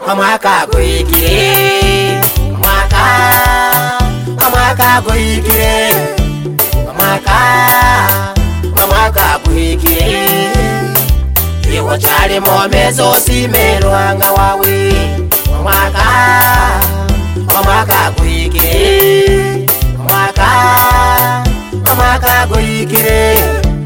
Omwaka gwikire, omwaka gwikire, omwaka gwikire. Iwo chali momezo sime Ruhanga wawe. Omwaka gwikire, omwaka gwikire,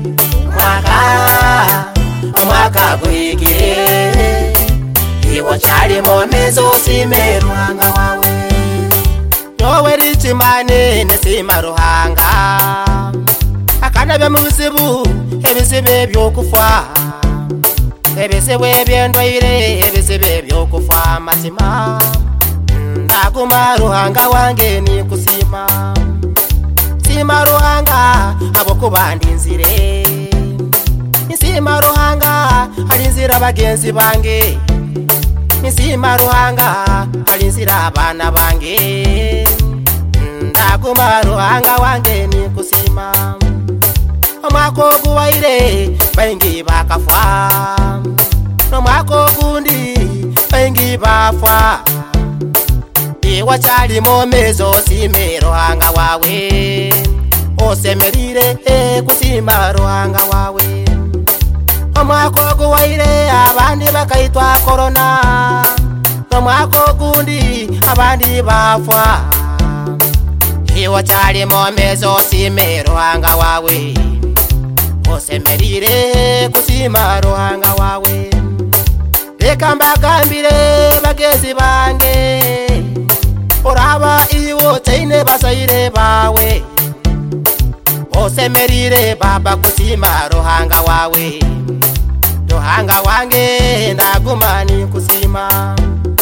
omwaka gwikire. Iwo chali momezo sime Ruhanga wawe. Yowe richimane nesima Ruhanga. Akanabe mubizibu ebisibe byokufa. Ebisibe byendwaire ebisibe byokufa matima. Ndaguma Ruhanga wange ni kusima. Sima Ruhanga abokuba ndinzire. Nisima Ruhanga alinzira bagenzi bange. Nisima Ruhanga alinzira abana bange. Ndaguma Ruhanga wange ni kusima. Omwaka oguwaire baingi bakafa. Nomwaka ogundi baingi bafa. Iwo chali momezo sime Ruhanga wawe. Osemerire kusima Ruhanga wawe. Omwaka oguwaire abandi bakaitwa corona. Nomwaka ogundi abandi bafa. Iwo chali momezo sime Ruhanga wawe. Osemerire kusima Ruhanga wawe. Reka mbagambire bagenzi bange. Oraba iwo taine basaire bawe. Osemerire baba kusima Ruhanga wawe. Ruhanga wange ndagumani kusima.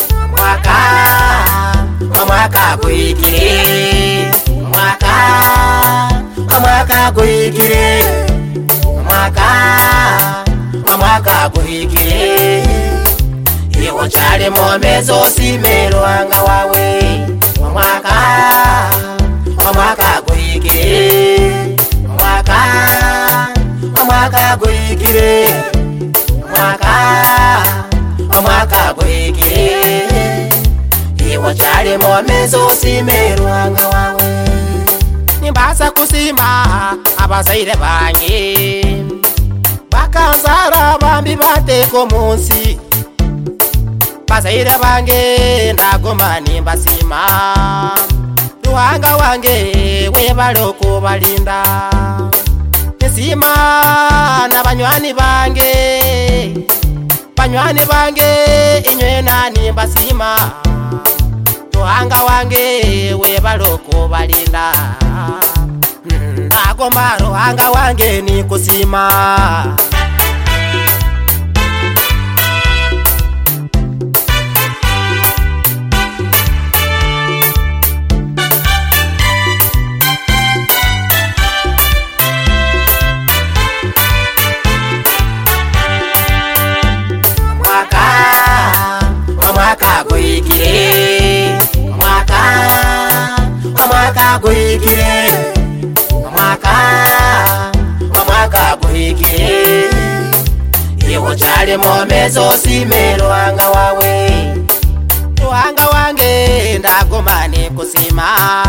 Omwaka gwikire, omwaka gwikire, omwaka gwikire. Iwo chali momezo sime Ruhanga wawe. Omwaka gwikire, omwaka gwikire, omwaka gwikire. Iwo chali momezo sime Ruhanga wawe. Nimbasa kusima abazaire bange. Bakanzara bambi bateko munsi. Bazaire bange ndagoma nimbasima. Ruhanga wange webaloko balinda. Nisima na banywani bange. Banywani bange inywe na nimbasima. Ruhanga wange webaloko balinda. Ndagoma Ruhanga wange ni kusima. Omwaka gwikire, omwaka gwikire, omwaka gwikire. Iwo chali momezo sime Ruhanga wawe. Ruhanga wange ndagomane kusima.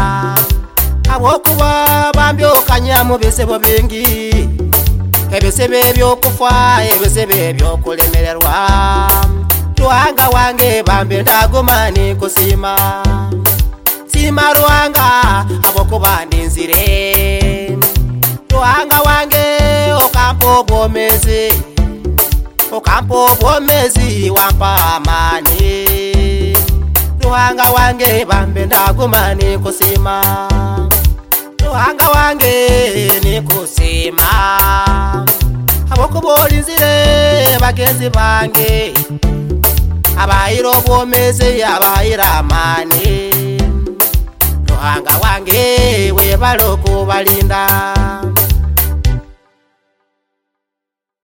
Abokuba bambyokanya mu bisibo bingi. Ebisibe byokufa, ebisibe byokulemererwa. Ruhanga wange bambe ndagomane kusima. Sima Ruhanga abokuba ndinzire. Ruhanga wange okampo bomezi. Okampo bomezi wampa amani. Ruhanga wange bambe ndagomane kusima. Ruhanga wange ni kusima. Abokuba olinzire bagenzi bange. Abairo bomezi abaira amani. Ruhanga wange webaloko balinda.